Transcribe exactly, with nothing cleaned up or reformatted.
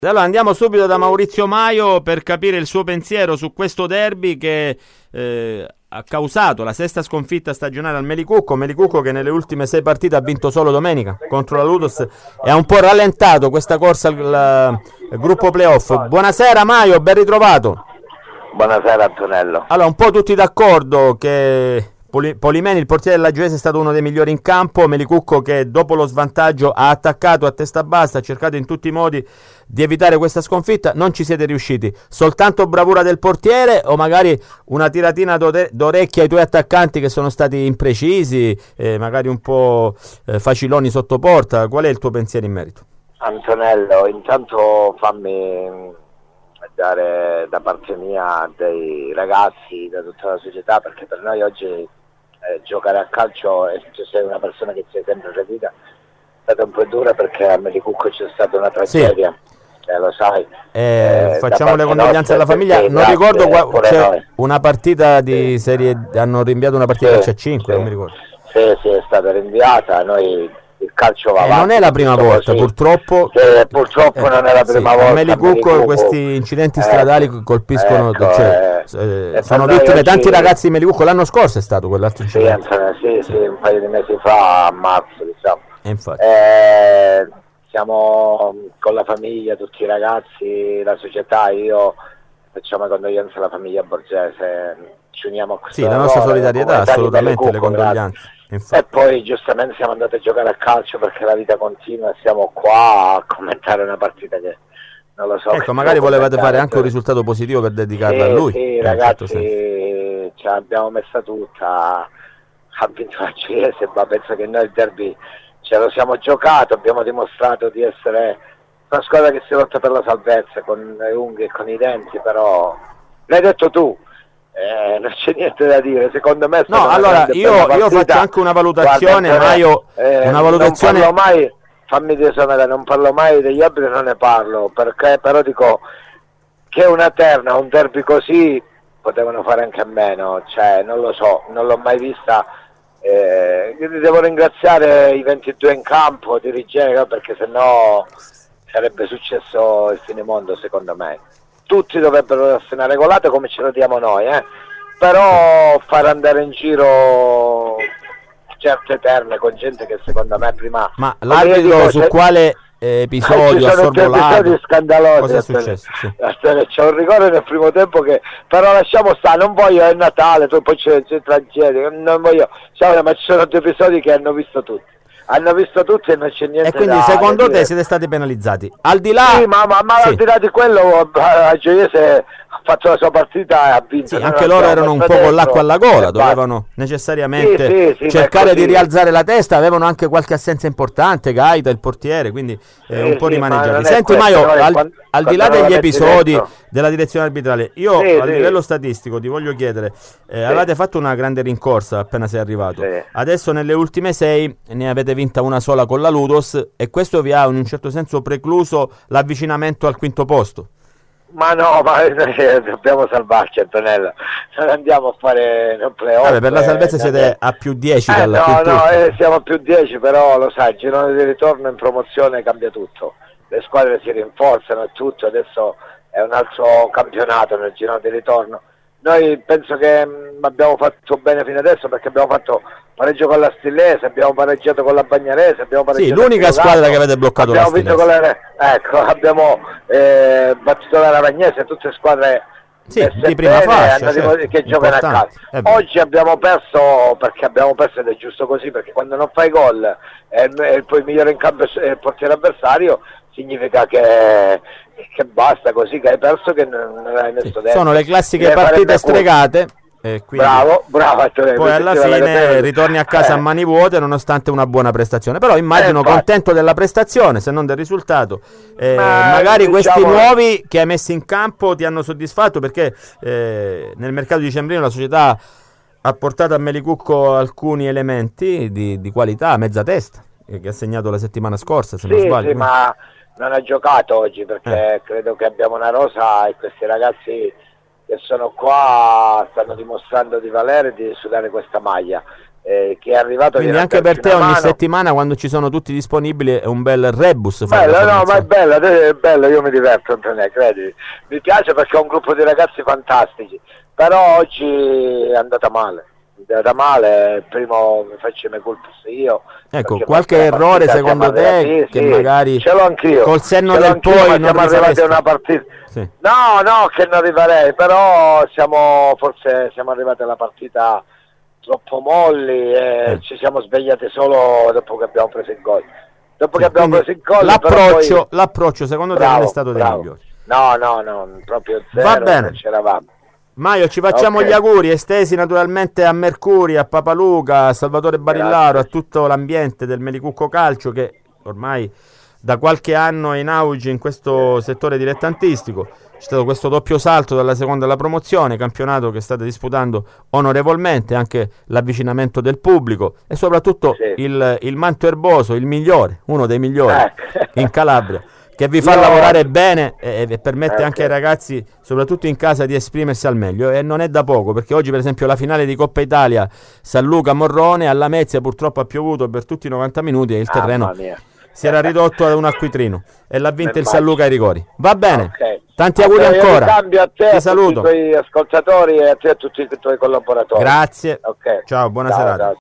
Allora andiamo subito da Maurizio Maio per capire il suo pensiero su questo derby che eh, ha causato la sesta sconfitta stagionale al Melicucco. Melicucco che nelle ultime sei partite ha vinto solo domenica contro la Ludus e ha un po' rallentato questa corsa al, al gruppo playoff. Buonasera Maio, ben ritrovato. Buonasera Antonello. Allora, un po' tutti d'accordo che Poli- Polimeni, il portiere della Gioese, è stato uno dei migliori in campo. Melicucco che dopo lo svantaggio ha attaccato a testa bassa, ha cercato in tutti i modi di evitare questa sconfitta. Non ci siete riusciti. Soltanto bravura del portiere o magari una tiratina d'ore- d'orecchie ai tuoi attaccanti che sono stati imprecisi, eh, magari un po' eh, faciloni sotto porta? Qual è il tuo pensiero in merito? Antonello, intanto fammi dare da parte mia dei ragazzi, da tutta la società, perché per noi oggi eh, giocare a calcio, e se sei una persona che si è sempre seguita, è stata un po' dura perché a Melicucco c'è stata una tragedia, sì. eh, lo sai. Eh, eh, facciamo le condoglianze alla famiglia. Non grazie, ricordo qua, c'è noi. Una partita di sì. serie, hanno rinviato una partita sì, a cinque, sì. non mi ricordo. Sì, sì, è stata rinviata, noi il calcio va eh, avanti. Non è la prima volta, così. purtroppo. Sì, purtroppo eh, non è la prima sì, volta. A Melicucco questi incidenti ecco, stradali colpiscono, ecco, cioè, eh, eh, sono vittime oggi... tanti ragazzi di Melicucco. L'anno scorso è stato quell'altro incidente. Sì, sì, sì, un paio di mesi fa, a marzo, diciamo. Infatti. Eh, siamo con la famiglia, tutti i ragazzi, la società, io facciamo condoglianze alla famiglia Borgese, ci uniamo a questo. Sì, la nostra solidarietà, assolutamente, le condoglianze. Infatti. E poi giustamente siamo andati a giocare a calcio perché la vita continua e siamo qua a commentare una partita che non lo so. Ecco, magari volevate fare anche un risultato positivo per dedicarla sì, a lui. Sì, ragazzi, ce l'abbiamo messa tutta, ha vinto la Gioiese, ma penso che noi il derby ce lo siamo giocato, abbiamo dimostrato di essere una squadra che si lotta per la salvezza con le unghie e con i denti, però l'hai detto tu. Eh, non c'è niente da dire, secondo me. No, allora io, io faccio anche una valutazione, Guarda, ma io eh, una valutazione. Non parlo mai, fammi dire, non parlo mai degli arbitri, non ne parlo, perché però dico che una terna, un derby così potevano fare anche a meno, cioè non lo so, non l'ho mai vista. Eh, io devo ringraziare i ventidue in campo, dirigenti, perché sennò sarebbe successo il fine mondo, secondo me. Tutti dovrebbero essere regolate come ce lo diamo noi, eh? Però far andare in giro certe terme con gente che secondo me prima... Ma l'arbitro dico, su se... quale eh, episodio ha sorvolato? Episodi scandalosi. Cosa è successo? Sì. C'è un rigore nel primo tempo che però lasciamo stare, non voglio, è Natale, poi c'è, c'è tragedia, non voglio, cioè, ma ci sono due episodi che hanno visto tutti. Hanno visto tutti e non c'è niente. E quindi da, secondo da te siete stati penalizzati? Al di là... Sì, ma, ma, ma sì. al di là di quello la Gioiese ha fatto la sua partita e ha vinto. Sì, anche loro erano un po' con l'acqua alla gola, dovevano necessariamente sì, sì, sì, cercare di rialzare la testa, avevano anche qualche assenza importante, Gaita, il portiere, quindi eh, sì, un po' sì, rimaneggiati. Senti Maio, al, quando, al di là degli episodi dentro. della direzione arbitrale, io sì, a sì. livello statistico ti voglio chiedere, eh, sì. avete fatto una grande rincorsa appena sei arrivato, sì. adesso nelle ultime sei ne avete vinta una sola con la Ludos e questo vi ha in un certo senso precluso l'avvicinamento al quinto posto. Ma no, ma eh, dobbiamo salvarci, Antonello, non andiamo a fare un playoff. Vabbè, per la salvezza eh, siete a più dieci eh, dalla no, no, eh, siamo a più dieci, però lo sai, il girone di ritorno in promozione cambia tutto, le squadre si rinforzano e tutto, adesso è un altro campionato nel girone di ritorno. Noi penso che mh, abbiamo fatto bene fino adesso perché abbiamo fatto pareggio con la Stillese, abbiamo pareggiato con la Bagnarese, abbiamo pareggiato. Sì, l'unica squadra che avete bloccato abbiamo la Stillese. Vinto con la, ecco, abbiamo eh, battuto la Ravagnese, tutte squadre sì, di prima bene, fascia, certo, certo, che giocano a calcio. Oggi abbiamo perso perché abbiamo perso ed è giusto così, perché quando non fai gol e eh, poi il migliore in campo è il portiere avversario, significa che, che basta così, che hai perso, che non, non hai messo sì, dentro. Sono le classiche partite stregate. Eh, bravo, bravo. Poi alla fine ritorni a casa eh. a mani vuote nonostante una buona prestazione. Però immagino eh, contento della prestazione, se non del risultato. Eh, Ma, magari diciamo... questi nuovi che hai messo in campo ti hanno soddisfatto, perché eh, nel mercato dicembrino la società ha portato a Melicucco alcuni elementi di, di qualità, mezza testa, che ha segnato la settimana scorsa, se sì, non sbaglio. Sì, ma non ha giocato oggi perché eh. credo che abbiamo una rosa e questi ragazzi che sono qua stanno dimostrando di valere e di sudare questa maglia. eh, che è arrivato. Quindi anche per te ogni mano. settimana, quando ci sono tutti disponibili, è un bel rebus. Bello, no, ma è bello, è bello, io mi diverto, credi. Mi piace perché ho un gruppo di ragazzi fantastici, però oggi è andata male. È andata male, il primo mi faccio i miei colpi io. Ecco, qualche errore secondo te, sì, che sì, magari ce l'ho anch'io, col senno ce del poi non siamo arrivati a una partita. Sì. No, no, che non arriverei, però siamo forse siamo arrivati alla partita troppo molli e eh. ci siamo svegliati solo dopo che abbiamo preso il gol. Dopo sì, che abbiamo preso il gol, l'approccio, poi... l'approccio secondo bravo, te non è stato bravo. dei migliori. No, no, no, proprio zero. Va bene. Non c'eravamo. Maio, ci facciamo okay. gli auguri estesi naturalmente a Mercuri, a Papaluca, a Salvatore Barillaro, Grazie. a tutto l'ambiente del Melicucco Calcio che ormai da qualche anno è in auge in questo settore dilettantistico. C'è stato questo doppio salto dalla seconda alla promozione, campionato che state disputando onorevolmente, anche l'avvicinamento del pubblico e soprattutto sì. il, il manto erboso, il migliore, uno dei migliori eh. in Calabria, che vi fa no. lavorare bene e, e permette okay. anche ai ragazzi, soprattutto in casa, di esprimersi al meglio, e non è da poco, perché oggi per esempio la finale di Coppa Italia San Luca Morrone alla Mezia purtroppo ha piovuto per tutti i novanta minuti e il terreno si era ridotto ad un acquitrino e l'ha vinto il San Luca ai rigori. Va bene, okay. tanti auguri allora, ancora. Cambio a te, ti a saluto. tutti i tuoi ascoltatori e a te e a tutti i tuoi collaboratori. Grazie, okay. ciao, buona ciao, serata. Ciao.